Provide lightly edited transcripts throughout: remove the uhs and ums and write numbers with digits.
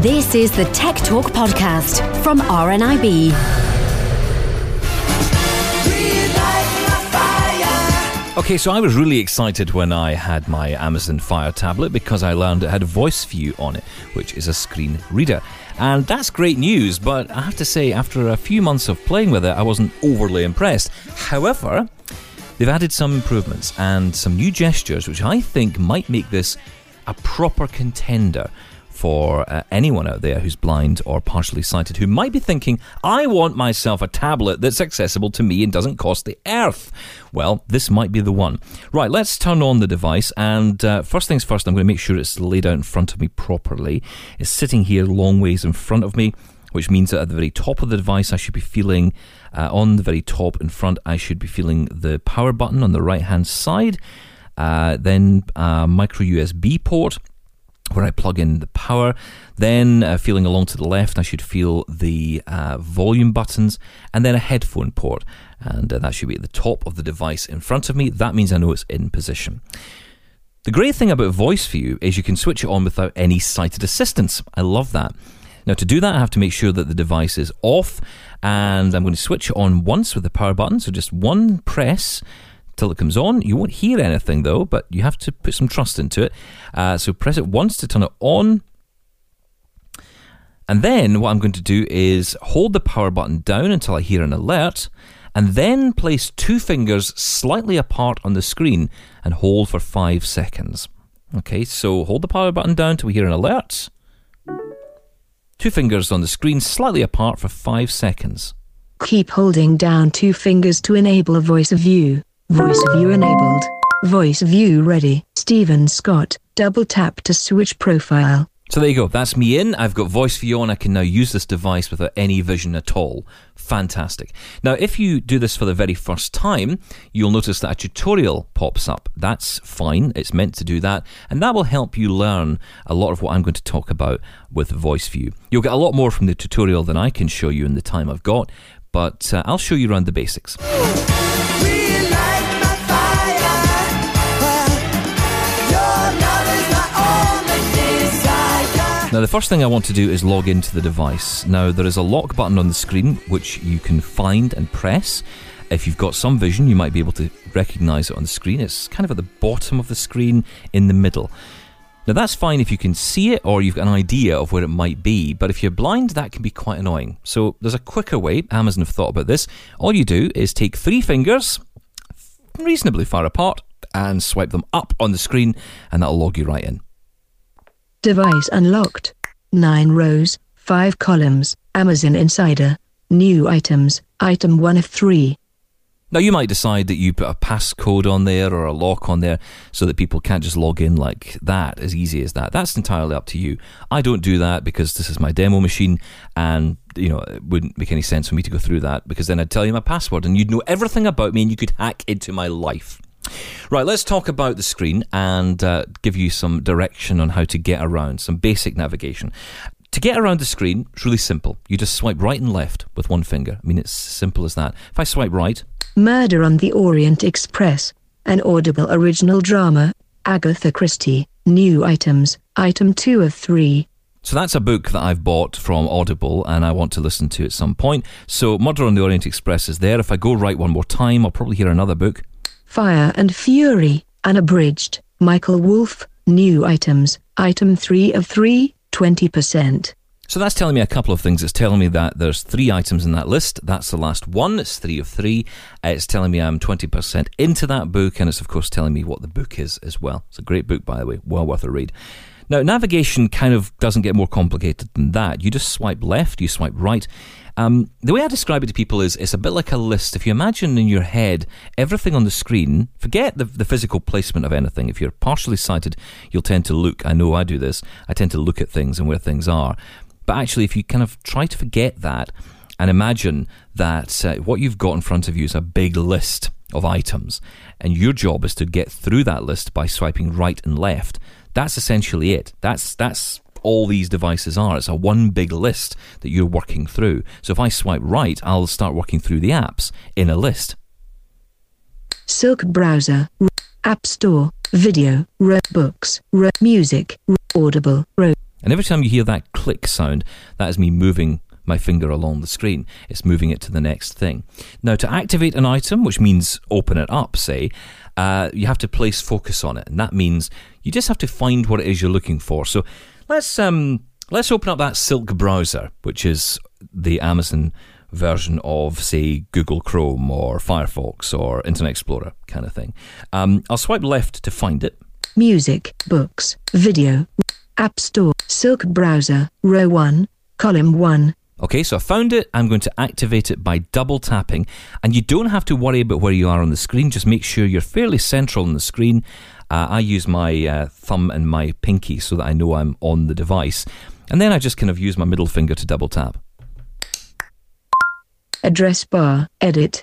This is the Tech Talk podcast from RNIB. Okay, so I was really excited when I had my Amazon Fire tablet because I learned it had Voice View on it, which is a screen reader. And that's great news, but I have to say, after a few months of playing with it, I wasn't overly impressed. However, they've added some improvements and some new gestures, which I think might make this a proper contender for anyone out there who's blind or partially sighted who might be thinking, I want myself a tablet that's accessible to me and doesn't cost the earth. Well, this might be the one. Right, let's turn on the device, and first things first, I'm going to make sure it's laid out in front of me properly. It's sitting here long ways in front of me, which means that at the very top of the device I should be feeling, on the very top in front, I should be feeling the power button on the right hand side, then a micro USB port where I plug in the power. Then feeling along to the left, I should feel the volume buttons, and then a headphone port, and that should be at the top of the device in front of me. That means I know it's in position. The great thing about Voice View is you can switch it on without any sighted assistance. I love that. Now, to do that, I have to make sure that the device is off, and I'm going to switch it on once with the power button, so just one press till it comes on. You won't hear anything though, but you have to put some trust into it. So press it once to turn it on. And then what I'm going to do is hold the power button down until I hear an alert, and then place two fingers slightly apart on the screen and hold for 5 seconds. Okay, so hold the power button down till we hear an alert. Two fingers on the screen slightly apart for 5 seconds. Keep holding down two fingers to enable a Voice View. Voice View enabled. Voice View ready. Stephen Scott. Double tap to switch profile. So there you go. That's me in. I've got Voice View on. I can now use this device without any vision at all. Fantastic. Now, if you do this for the very first time, you'll notice that a tutorial pops up. That's fine. It's meant to do that. And that will help you learn a lot of what I'm going to talk about with Voice View. You'll get a lot more from the tutorial than I can show you in the time I've got, but I'll show you around the basics. Now, the first thing I want to do is log into the device. Now, there is a lock button on the screen which you can find and press. If you've got some vision, you might be able to recognise it on the screen. It's kind of at the bottom of the screen in the middle. Now, that's fine if you can see it or you've got an idea of where it might be, but if you're blind, that can be quite annoying. So there's a quicker way. Amazon have thought about this. All you do is take 3 fingers, reasonably far apart, and swipe them up on the screen, and that'll log you right in. Device unlocked. 9 rows, 5 columns. Amazon Insider. New items. Item 1 of 3. Now, you might decide that you put a passcode on there or a lock on there so that people can't just log in like that, as easy as that. That's entirely up to you. I don't do that because this is my demo machine, and it wouldn't make any sense for me to go through that, because then I'd tell you my password and you'd know everything about me and you could hack into my life. Right, let's talk about the screen and give you some direction on how to get around, some basic navigation. To get around the screen, it's really simple. You just swipe right and left with one finger. I mean, it's simple as that. If I swipe right... Murder on the Orient Express. An Audible original drama. Agatha Christie. New items. Item 2 of 3. So that's a book that I've bought from Audible and I want to listen to at some point. So Murder on the Orient Express is there. If I go right one more time, I'll probably hear another book. Fire and Fury. Unabridged. Michael Wolff. New items. Item 3 of 3. 20%. So that's telling me a couple of things. It's telling me that there's 3 items in that list. That's the last one. It's 3 of 3. It's telling me I'm 20% into that book, and it's of course telling me what the book is as well. It's a great book, by the way. Well worth a read. Now, navigation kind of doesn't get more complicated than that. You just swipe left, you swipe right. The way I describe it to people is it's a bit like a list. If you imagine in your head everything on the screen, forget the physical placement of anything. If you're partially sighted, you'll tend to look. I know I do this. I tend to look at things and where things are. But actually, if you kind of try to forget that and imagine that what you've got in front of you is a big list of items, and your job is to get through that list by swiping right and left, that's essentially it. That's all these devices are. It's a one big list that you're working through. So if I swipe right, I'll start working through the apps in a list. Silk browser, App Store, video, books, music, Audible, And every time you hear that click sound, that is me moving my finger along the screen. It's moving it to the next thing. Now, to activate an item, which means open it up, say, you have to place focus on it. And that means you just have to find what it is you're looking for. So let's open up that Silk browser, which is the Amazon version of, say, Google Chrome or Firefox or Internet Explorer kind of thing. I'll swipe left to find it. Music, books, video, App Store, Silk browser, row 1, column 1. Okay, so I found it. I'm going to activate it by double tapping. And you don't have to worry about where you are on the screen. Just make sure you're fairly central on the screen. I use my thumb and my pinky so that I know I'm on the device. And then I just kind of use my middle finger to double tap. Address bar, edit.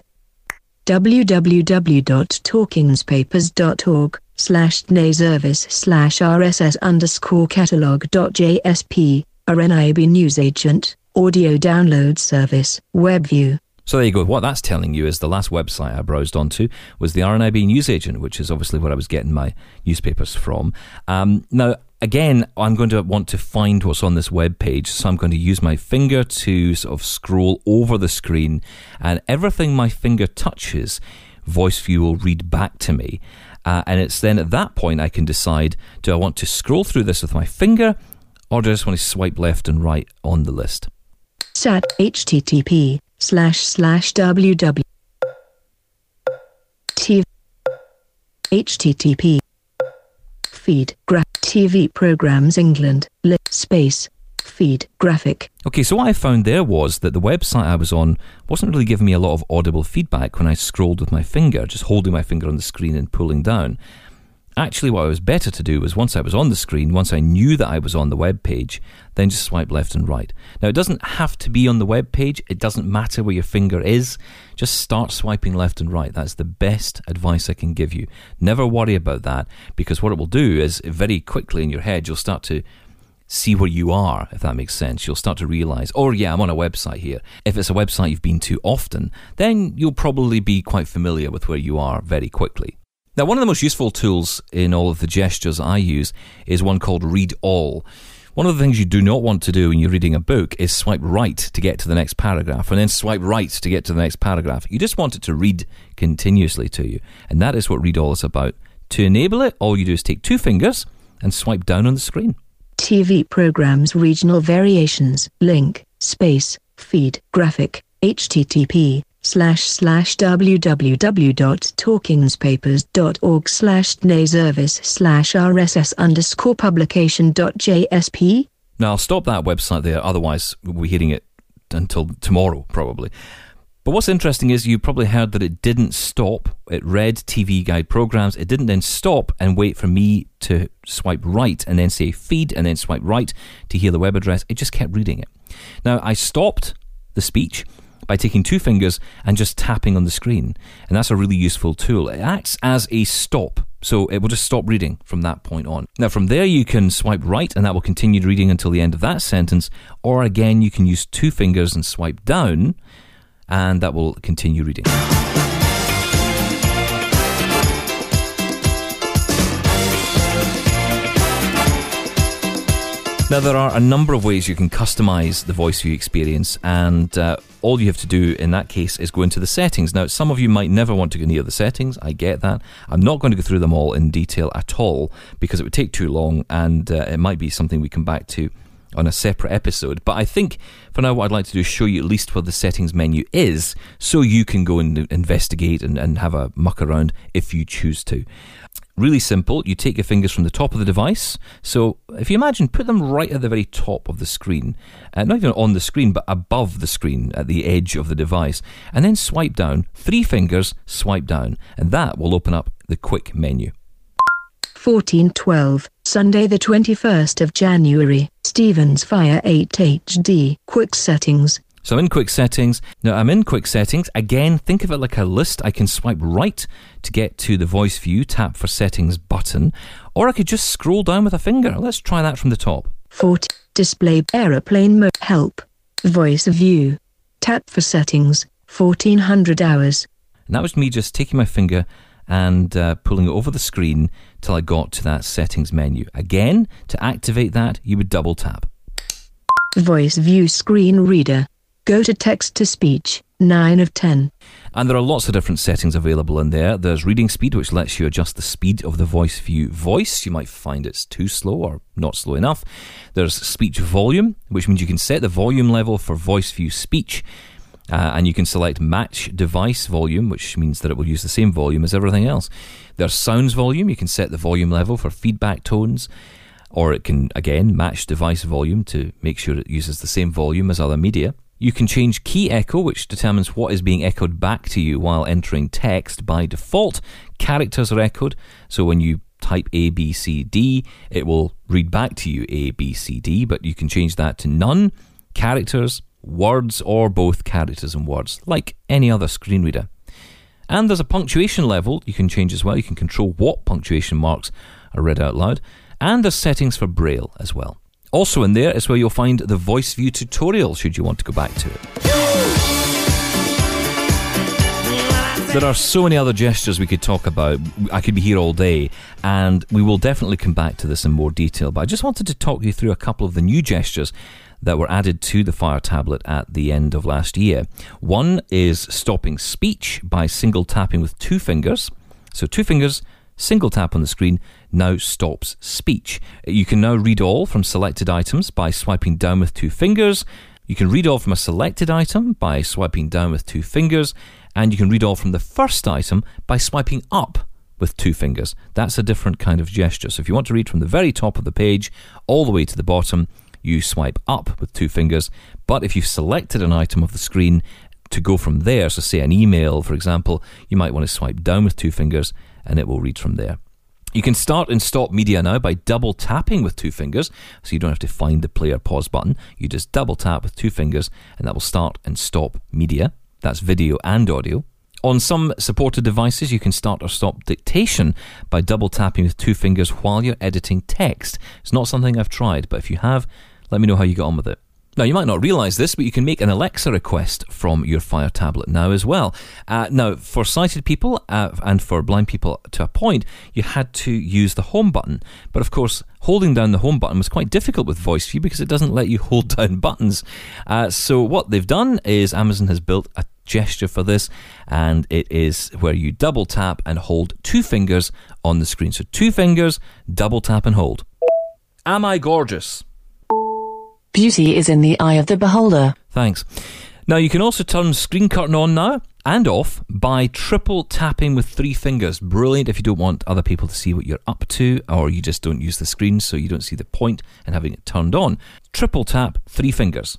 www.talkingspapers.org/naservice/rss_catalog.jsp, RNIB newsagent, audio download service, web view. So there you go. What that's telling you is the last website I browsed onto was the RNIB newsagent, which is obviously where I was getting my newspapers from. Now, again, I'm going to want to find what's on this web page, so I'm going to use my finger to sort of scroll over the screen, and everything my finger touches, VoiceView will read back to me. And it's then at that point I can decide, do I want to scroll through this with my finger, or do I just want to swipe left and right on the list? Sat http://www http feed graph TV programs England space feed graphic. Okay, so what I found there was that the website I was on wasn't really giving me a lot of audible feedback when I scrolled with my finger, just holding my finger on the screen and pulling down. Actually, what I was better to do was once I was on the screen, once I knew that I was on the web page, then just swipe left and right. Now, it doesn't have to be on the web page. It doesn't matter where your finger is. Just start swiping left and right. That's the best advice I can give you. Never worry about that, because what it will do is very quickly in your head, you'll start to see where you are, if that makes sense. You'll start to realise, oh yeah, I'm on a website here. If it's a website you've been to often, then you'll probably be quite familiar with where you are very quickly. Now, one of the most useful tools in all of the gestures I use is one called Read All. One of the things you do not want to do when you're reading a book is swipe right to get to the next paragraph and then swipe right to get to the next paragraph. You just want it to read continuously to you. And that is what Read All is about. To enable it, all you do is take two fingers and swipe down on the screen. TV programs regional variations, link, space, feed, graphic, http://www.talkingspapers.org/naservice/rss_publication.jsp. Now, I'll stop that website there, otherwise we'll be hearing it until tomorrow, probably. But what's interesting is you probably heard that it didn't stop. It read TV guide programs. It didn't then stop and wait for me to swipe right and then say feed and then swipe right to hear the web address. It just kept reading it. Now, I stopped the speech by taking two fingers and just tapping on the screen. And that's a really useful tool. It acts as a stop. So it will just stop reading from that point on. Now, from there, you can swipe right and that will continue reading until the end of that sentence. Or again, you can use two fingers and swipe down, and that will continue reading. Now, there are a number of ways you can customize the VoiceView experience, and all you have to do in that case is go into the settings. Now, some of you might never want to go near the settings. I get that. I'm not going to go through them all in detail at all because it would take too long, and it might be something we come back to on a separate episode. But I think for now what I'd like to do is show you at least where the settings menu is so you can go and investigate and have a muck around if you choose to. Really simple. You take your fingers from the top of the device. So if you imagine, put them right at the very top of the screen. Not even on the screen, but above the screen at the edge of the device. And then swipe down. 3 fingers, swipe down. And that will open up the quick menu. 1412, Sunday the 21st of January, Stevens Fire 8 HD, quick settings. So I'm in quick settings. Now I'm in quick settings. Again, think of it like a list. I can swipe right to get to the voice view, tap for settings button, or I could just scroll down with a finger. Let's try that from the top. 40, display aeroplane mode, help, voice view, tap for settings, 1400 hours. And that was me just taking my finger and pulling it over the screen till I got to that settings menu. Again, to activate that, you would double tap. Voice View Screen Reader. Go to text to speech, 9 of 10. And there are lots of different settings available in there. There's reading speed, which lets you adjust the speed of the Voice View voice. You might find it's too slow or not slow enough. There's speech volume, which means you can set the volume level for Voice View speech. And you can select match device volume, which means that it will use the same volume as everything else. There's sounds volume. You can set the volume level for feedback tones, or it can, again, match device volume to make sure it uses the same volume as other media. You can change key echo, which determines what is being echoed back to you while entering text. By default, characters are echoed, so when you type A, B, C, D, it will read back to you A, B, C, D, but you can change that to none, characters, words, or both characters and words, like any other screen reader. And there's a punctuation level you can change as well. You can control what punctuation marks are read out loud. And there's settings for Braille as well. Also in there is where you'll find the Voice View tutorial, should you want to go back to it. There are so many other gestures we could talk about. I could be here all day, and we will definitely come back to this in more detail. But I just wanted to talk you through a couple of the new gestures that were added to the Fire tablet at the end of last year. One is stopping speech by single tapping with 2 fingers. So 2 fingers, single tap on the screen, now stops speech. You can now read all from selected items by swiping down with 2 fingers. You can read all from a selected item by swiping down with 2 fingers. And you can read all from the first item by swiping up with 2 fingers. That's a different kind of gesture. So if you want to read from the very top of the page all the way to the bottom, you swipe up with 2 fingers. But if you've selected an item of the screen to go from there, so say an email, for example, you might want to swipe down with 2 fingers and it will read from there. You can start and stop media now by double tapping with 2 fingers, so you don't have to find the play or pause button. You just double tap with 2 fingers and that will start and stop media. That's video and audio. On some supported devices, you can start or stop dictation by double tapping with 2 fingers while you're editing text. It's not something I've tried, but if you have, let me know how you get on with it. Now, you might not realise this, but you can make an Alexa request from your Fire tablet now as well. Now, for sighted people and for blind people to a point, you had to use the home button. But of course, holding down the home button was quite difficult with Voice View because it doesn't let you hold down buttons. So what they've done is Amazon has built a gesture for this, and it is where you double tap and hold 2 fingers on the screen. So 2 fingers, double tap and hold. Am I gorgeous? Beauty is in the eye of the beholder. Thanks. Now you can also turn screen curtain on now and off by triple tapping with 3 fingers. Brilliant if you don't want other people to see what you're up to, or you just don't use the screen so you don't see the point in having it turned on. Triple tap, 3 fingers.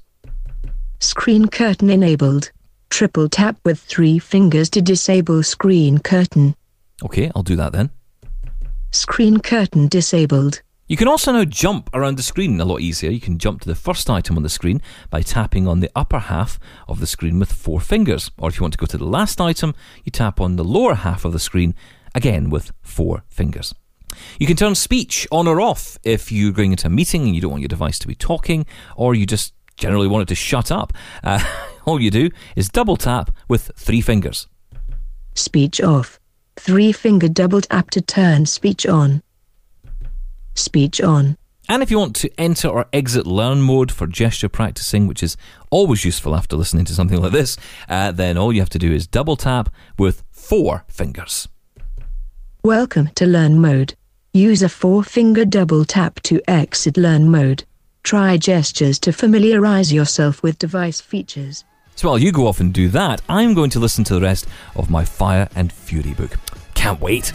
Screen curtain enabled. Triple tap with 3 fingers to disable screen curtain. Okay, I'll do that then. Screen curtain disabled. You can also now jump around the screen a lot easier. You can jump to the first item on the screen by tapping on the upper half of the screen with 4 fingers. Or if you want to go to the last item, you tap on the lower half of the screen, again with 4 fingers. You can turn speech on or off if you're going into a meeting and you don't want your device to be talking, or you just generally want it to shut up. All you do is double tap with 3 fingers. Speech off. 3-finger double tap to turn speech on. Speech on. And if you want to enter or exit learn mode for gesture practicing, which is always useful after listening to something like this, then all you have to do is double tap with 4 fingers. Welcome to learn mode. Use a 4-finger double tap to exit learn mode. Try gestures to familiarize yourself with device features. So while you go off and do that, I'm going to listen to the rest of my Fire and Fury book. Can't wait.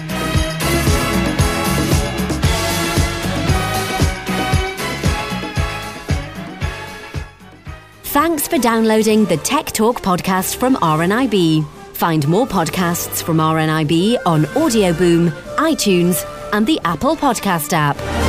Thanks for downloading the Tech Talk podcast from RNIB. Find more podcasts from RNIB on Audio Boom, iTunes, and the Apple Podcast app.